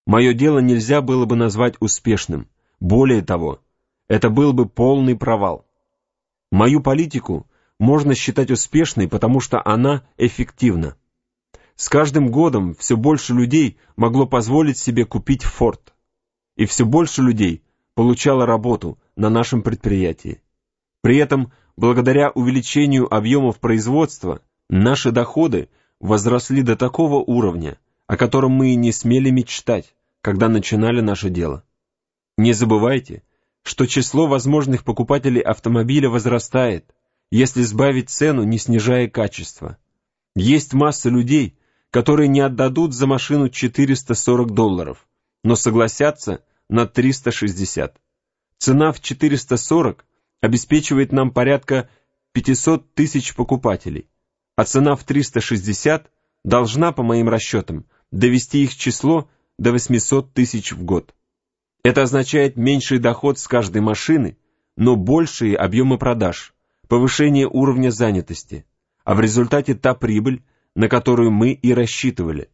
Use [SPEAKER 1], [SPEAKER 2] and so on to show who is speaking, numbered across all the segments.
[SPEAKER 1] Мое дело нельзя было бы назвать успешным. Более того, это был бы полный провал. Мою политику можно считать успешной, потому что она эффективна. С каждым годом все больше людей могло позволить себе купить Форд, и все больше людей получало работу на нашем предприятии. При этом, благодаря увеличению объемов производства, наши доходы возросли до такого уровня, о котором мы и не смели мечтать, когда начинали наше дело. Не забывайте, что число возможных покупателей автомобиля возрастает, если сбавить цену, не снижая качество. Есть масса людей, которые не отдадут за машину $440, но согласятся на 360. Цена в 440 обеспечивает нам порядка 500 тысяч покупателей, а цена в 360 должна, по моим расчетам, довести их число до 800 тысяч в год. Это означает меньший доход с каждой машины, но большие объемы продаж, повышение уровня занятости, а в результате та прибыль, на которую мы и рассчитывали.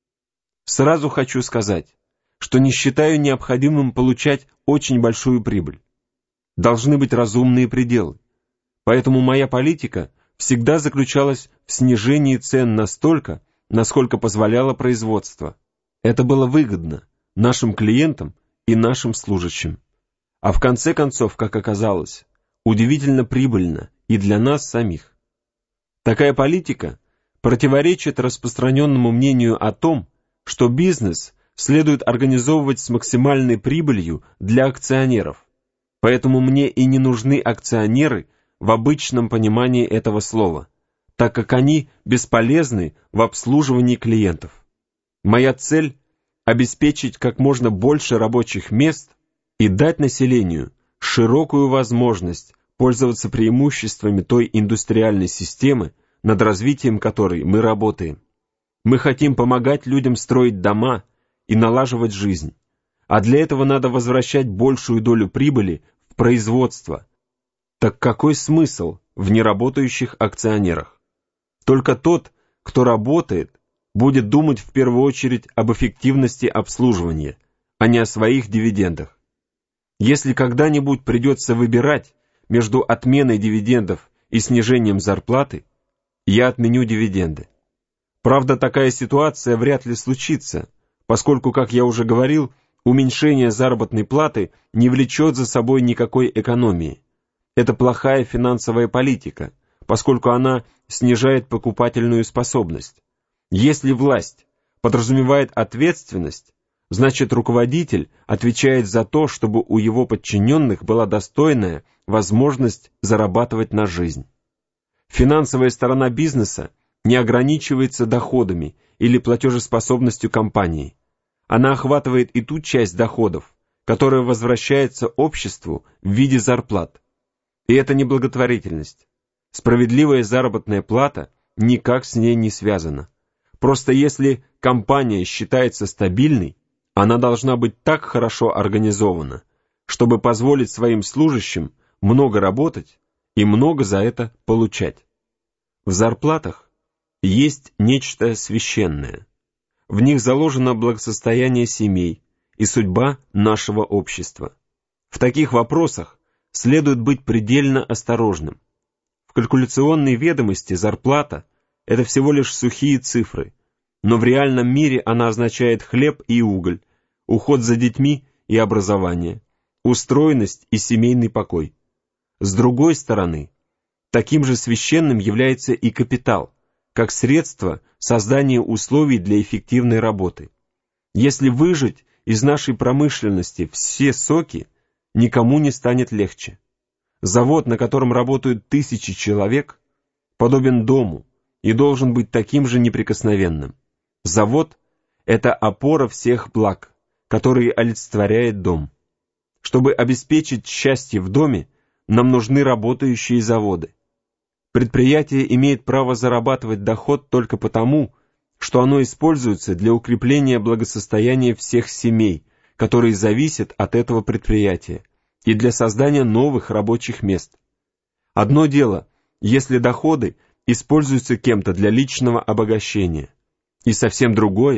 [SPEAKER 1] Сразу хочу сказать, что не считаю необходимым получать очень большую прибыль. Должны быть разумные пределы. Поэтому моя политика всегда заключалась в снижении цен настолько, насколько позволяло производство. Это было выгодно нашим клиентам и нашим служащим. А в конце концов, как оказалось, удивительно прибыльно и для нас самих. Такая политика противоречит распространенному мнению о том, что бизнес следует организовывать с максимальной прибылью для акционеров. Поэтому мне и не нужны акционеры в обычном понимании этого слова, так как они бесполезны в обслуживании клиентов. Моя цель – обеспечить как можно больше рабочих мест и дать населению широкую возможность пользоваться преимуществами той индустриальной системы, над развитием которой мы работаем. Мы хотим помогать людям строить дома и налаживать жизнь, а для этого надо возвращать большую долю прибыли в производство. Так какой смысл в неработающих акционерах? Только тот, кто работает, будет думать в первую очередь об эффективности обслуживания, а не о своих дивидендах. Если когда-нибудь придется выбирать между отменой дивидендов и снижением зарплаты, я отменю дивиденды. Правда, такая ситуация вряд ли случится, поскольку, как я уже говорил, уменьшение заработной платы не влечет за собой никакой экономии. Это плохая финансовая политика, поскольку она снижает покупательную способность. Если власть подразумевает ответственность, значит руководитель отвечает за то, чтобы у его подчиненных была достойная возможность зарабатывать на жизнь. Финансовая сторона бизнеса не ограничивается доходами или платежеспособностью компании. Она охватывает и ту часть доходов, которая возвращается обществу в виде зарплат. И это не благотворительность. Справедливая заработная плата никак с ней не связана. Просто если компания считается стабильной, она должна быть так хорошо организована, чтобы позволить своим служащим много работать и много за это получать. В зарплатах есть нечто священное. В них заложено благосостояние семей и судьба нашего общества. В таких вопросах следует быть предельно осторожным. В калькуляционной ведомости зарплата – это всего лишь сухие цифры, но в реальном мире она означает хлеб и уголь, уход за детьми и образование, устроенность и семейный покой. С другой стороны, таким же священным является и капитал, как средство создания условий для эффективной работы. Если выжать из нашей промышленности все соки, никому не станет легче. Завод, на котором работают тысячи человек, подобен дому и должен быть таким же неприкосновенным. Завод – это опора всех благ, которые олицетворяет дом. Чтобы обеспечить счастье в доме, нам нужны работающие заводы. Предприятие имеет право зарабатывать доход только потому, что оно используется для укрепления благосостояния всех семей, которые зависят от этого предприятия, и для создания новых рабочих мест. Одно дело, если доходы используются кем-то для личного обогащения, и совсем другое,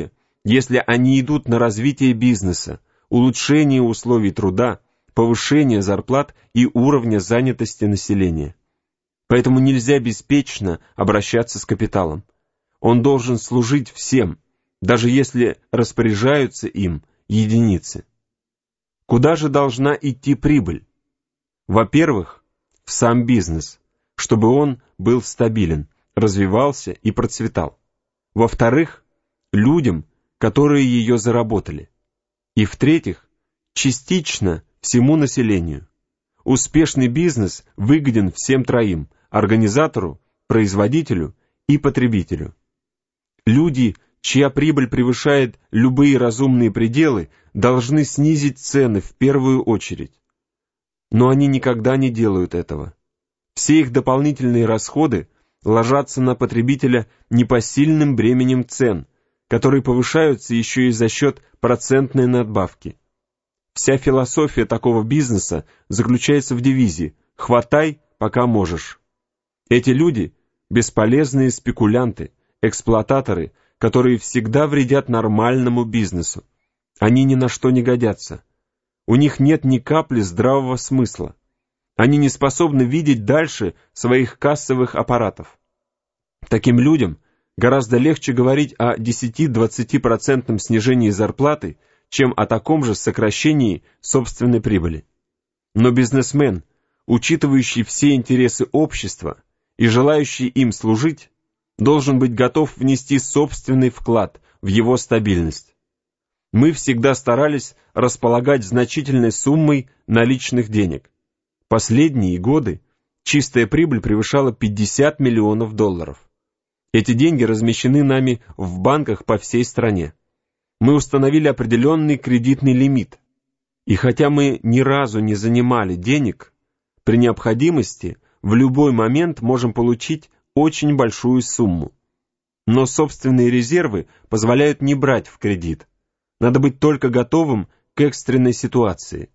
[SPEAKER 1] если они идут на развитие бизнеса, улучшение условий труда, повышение зарплат и уровня занятости населения. Поэтому нельзя беспечно обращаться с капиталом. Он должен служить всем, даже если распоряжаются им единицы. Куда же должна идти прибыль? Во-первых, в сам бизнес, чтобы он был стабилен, развивался и процветал. Во-вторых, людям, которые ее заработали. И в-третьих, частично всему населению. Успешный бизнес выгоден всем троим – организатору, производителю и потребителю. Люди, чья прибыль превышает любые разумные пределы, должны снизить цены в первую очередь. Но они никогда не делают этого. Все их дополнительные расходы ложатся на потребителя непосильным бременем цен, которые повышаются еще и за счет процентной надбавки. Вся философия такого бизнеса заключается в девизе «хватай, пока можешь». Эти люди – бесполезные спекулянты, эксплуататоры, которые всегда вредят нормальному бизнесу. Они ни на что не годятся. У них нет ни капли здравого смысла. Они не способны видеть дальше своих кассовых аппаратов. Таким людям гораздо легче говорить о 10-20% снижении зарплаты, чем о таком же сокращении собственной прибыли. Но бизнесмен, учитывающий все интересы общества и желающий им служить, должен быть готов внести собственный вклад в его стабильность. Мы всегда старались располагать значительной суммой наличных денег. Последние годы чистая прибыль превышала $50 миллионов. Эти деньги размещены нами в банках по всей стране. Мы установили определенный кредитный лимит. И хотя мы ни разу не занимали денег, при необходимости в любой момент можем получить очень большую сумму. Но собственные резервы позволяют не брать в кредит. Надо быть только готовым к экстренной ситуации.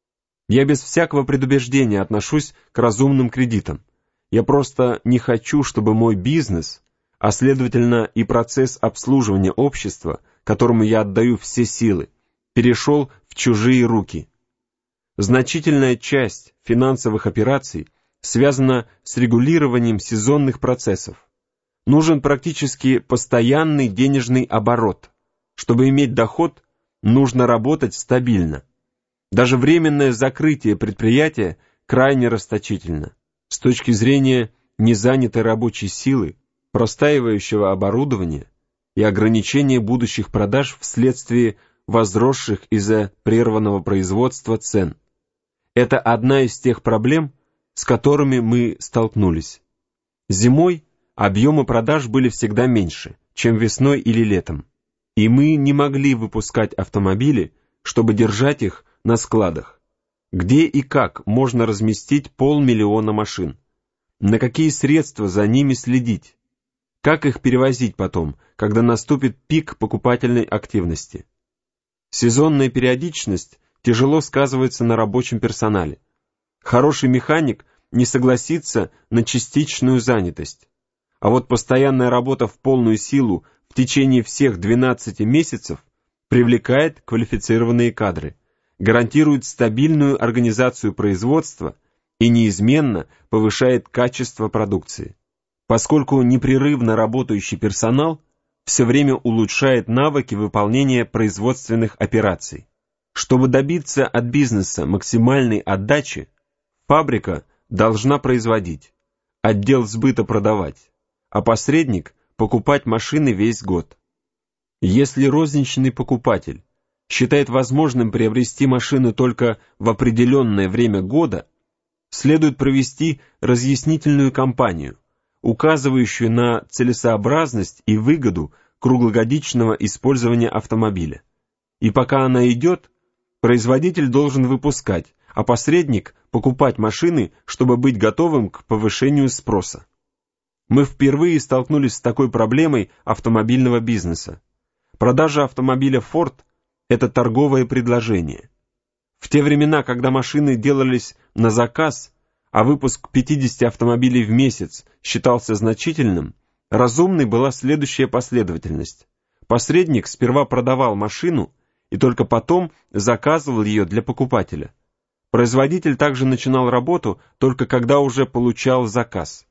[SPEAKER 1] Я без всякого предубеждения отношусь к разумным кредитам. Я просто не хочу, чтобы мой бизнес, а следовательно и процесс обслуживания общества, которому я отдаю все силы, перешел в чужие руки. Значительная часть финансовых операций связана с регулированием сезонных процессов. Нужен практически постоянный денежный оборот. Чтобы иметь доход, нужно работать стабильно. Даже временное закрытие предприятия крайне расточительно. С точки зрения незанятой рабочей силы, простаивающего оборудования и ограничения будущих продаж вследствие возросших из-за прерванного производства цен. Это одна из тех проблем, с которыми мы столкнулись. Зимой объемы продаж были всегда меньше, чем весной или летом, и мы не могли выпускать автомобили, чтобы держать их на складах. Где и как можно разместить 500 000 машин? На какие средства за ними следить? Как их перевозить потом, когда наступит пик покупательной активности? Сезонная периодичность тяжело сказывается на рабочем персонале. Хороший механик не согласится на частичную занятость. А вот постоянная работа в полную силу в течение всех 12 месяцев привлекает квалифицированные кадры, гарантирует стабильную организацию производства и неизменно повышает качество продукции, поскольку непрерывно работающий персонал все время улучшает навыки выполнения производственных операций. Чтобы добиться от бизнеса максимальной отдачи, фабрика должна производить, отдел сбыта продавать, а посредник покупать машины весь год. Если розничный покупатель считает возможным приобрести машину только в определенное время года, следует провести разъяснительную кампанию, указывающую на целесообразность и выгоду круглогодичного использования автомобиля. И пока она идет, производитель должен выпускать, а посредник покупать машины, чтобы быть готовым к повышению спроса. Мы впервые столкнулись с такой проблемой автомобильного бизнеса. Продажа автомобиля Ford – это торговое предложение. В те времена, когда машины делались на заказ, а выпуск 50 автомобилей в месяц считался значительным, разумной была следующая последовательность. Посредник сперва продавал машину и только потом заказывал ее для покупателя. Производитель также начинал работу только когда уже получал заказ.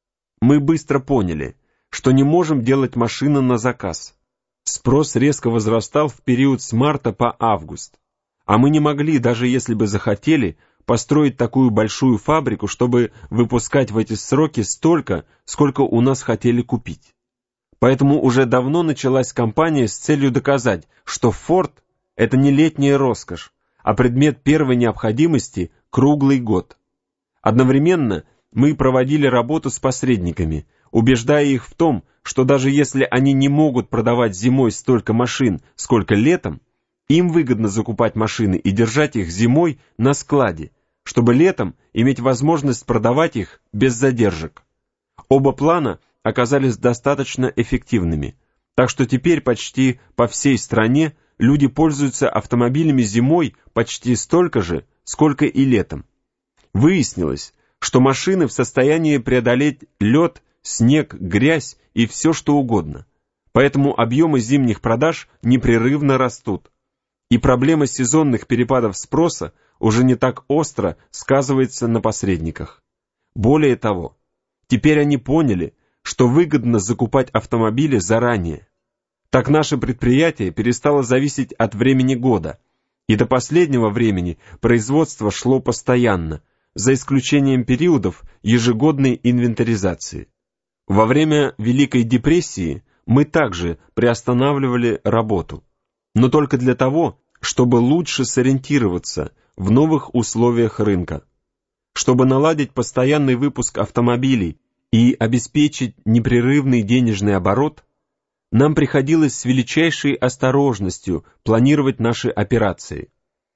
[SPEAKER 1] Мы быстро поняли, что не можем делать машины на заказ. Спрос резко возрастал в период с марта по август, а мы не могли, даже если бы захотели, построить такую большую фабрику, чтобы выпускать в эти сроки столько, сколько у нас хотели купить. Поэтому уже давно началась кампания с целью доказать, что Ford – это не летняя роскошь, а предмет первой необходимости круглый год. Одновременно мы проводили работу с посредниками, убеждая их в том, что даже если они не могут продавать зимой столько машин, сколько летом, им выгодно закупать машины и держать их зимой на складе, чтобы летом иметь возможность продавать их без задержек. Оба плана оказались достаточно эффективными, так что теперь почти по всей стране люди пользуются автомобилями зимой почти столько же, сколько и летом. Выяснилось, что машины в состоянии преодолеть лед, снег, грязь и все что угодно. Поэтому объемы зимних продаж непрерывно растут. И проблема сезонных перепадов спроса уже не так остро сказывается на посредниках. Более того, теперь они поняли, что выгодно закупать автомобили заранее. Так наше предприятие перестало зависеть от времени года, и до последнего времени производство шло постоянно, за исключением периодов ежегодной инвентаризации. Во время Великой депрессии мы также приостанавливали работу, но только для того, чтобы лучше сориентироваться в новых условиях рынка. Чтобы наладить постоянный выпуск автомобилей и обеспечить непрерывный денежный оборот, нам приходилось с величайшей осторожностью планировать наши операции.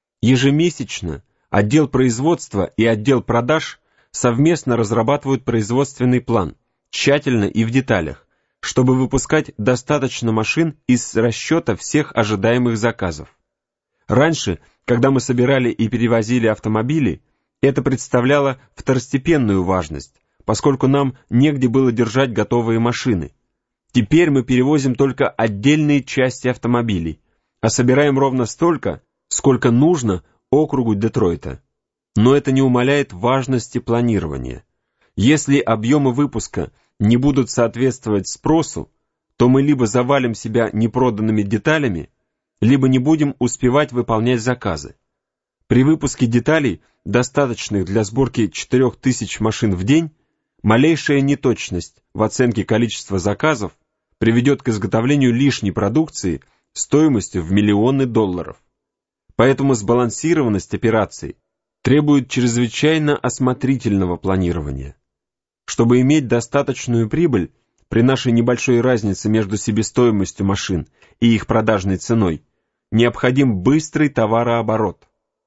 [SPEAKER 1] Ежемесячно отдел производства и отдел продаж совместно разрабатывают производственный план, тщательно и в деталях, чтобы выпускать достаточно машин из расчета всех ожидаемых заказов. Раньше, когда мы собирали и перевозили автомобили, это представляло второстепенную важность, поскольку нам негде было держать готовые машины. Теперь мы перевозим только отдельные части автомобилей, а собираем ровно столько, сколько нужно округу Детройта. Но это не умаляет важности планирования. Если объемы выпуска не будут соответствовать спросу, то мы либо завалим себя непроданными деталями, либо не будем успевать выполнять заказы. При выпуске деталей, достаточных для сборки 4000 машин в день, малейшая неточность в оценке количества заказов приведет к изготовлению лишней продукции стоимостью в миллионы долларов. Поэтому сбалансированность операций требует чрезвычайно осмотрительного планирования. Чтобы иметь достаточную прибыль при нашей небольшой разнице между себестоимостью машин и их продажной ценой, необходим быстрый товарооборот.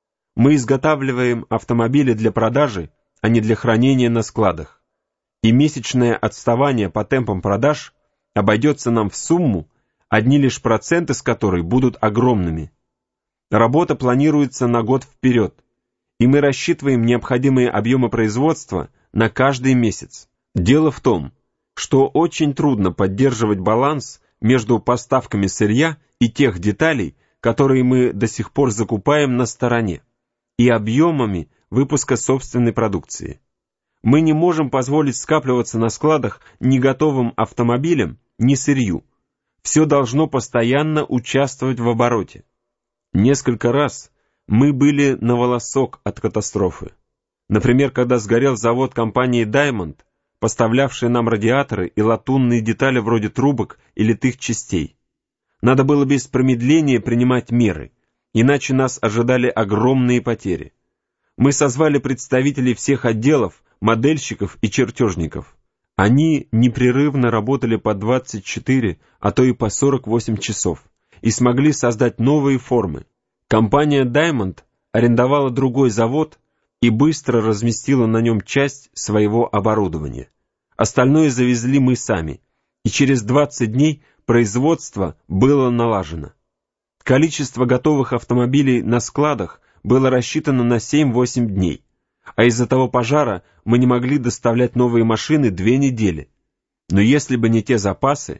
[SPEAKER 1] Мы изготавливаем автомобили для продажи, а не для хранения на складах. И месячное отставание по темпам продаж обойдется нам в сумму, одни лишь проценты с которой будут огромными. Работа планируется на год вперед, и мы рассчитываем необходимые объемы производства на каждый месяц. Дело в том, что очень трудно поддерживать баланс между поставками сырья и тех деталей, которые мы до сих пор закупаем на стороне, и объемами выпуска собственной продукции. Мы не можем позволить скапливаться на складах ни готовым автомобилям, ни сырью. Все должно постоянно участвовать в обороте. Несколько раз мы были на волосок от катастрофы. Например, когда сгорел завод компании Diamond, поставлявший нам радиаторы и латунные детали вроде трубок и литых частей. Надо было без промедления принимать меры, иначе нас ожидали огромные потери. Мы созвали представителей всех отделов, модельщиков и чертежников. Они непрерывно работали по 24, а то и по 48 часов и смогли создать новые формы. Компания Diamond арендовала другой завод и быстро разместила на нем часть своего оборудования. Остальное завезли мы сами, и через 20 дней производство было налажено. Количество готовых автомобилей на складах было рассчитано на 7-8 дней, а из-за того пожара мы не могли доставлять новые машины 2 недели. Но если бы не те запасы,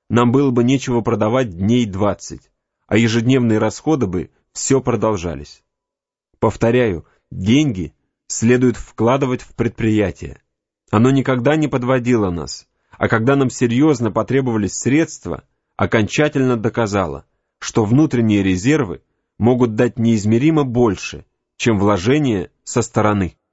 [SPEAKER 1] нам было бы нечего продавать дней 20, а ежедневные расходы бы все продолжались. Повторяю, деньги следует вкладывать в предприятие. Оно никогда не подводило нас, а когда нам серьезно потребовались средства, окончательно доказало, что внутренние резервы могут дать неизмеримо больше, чем вложения со стороны.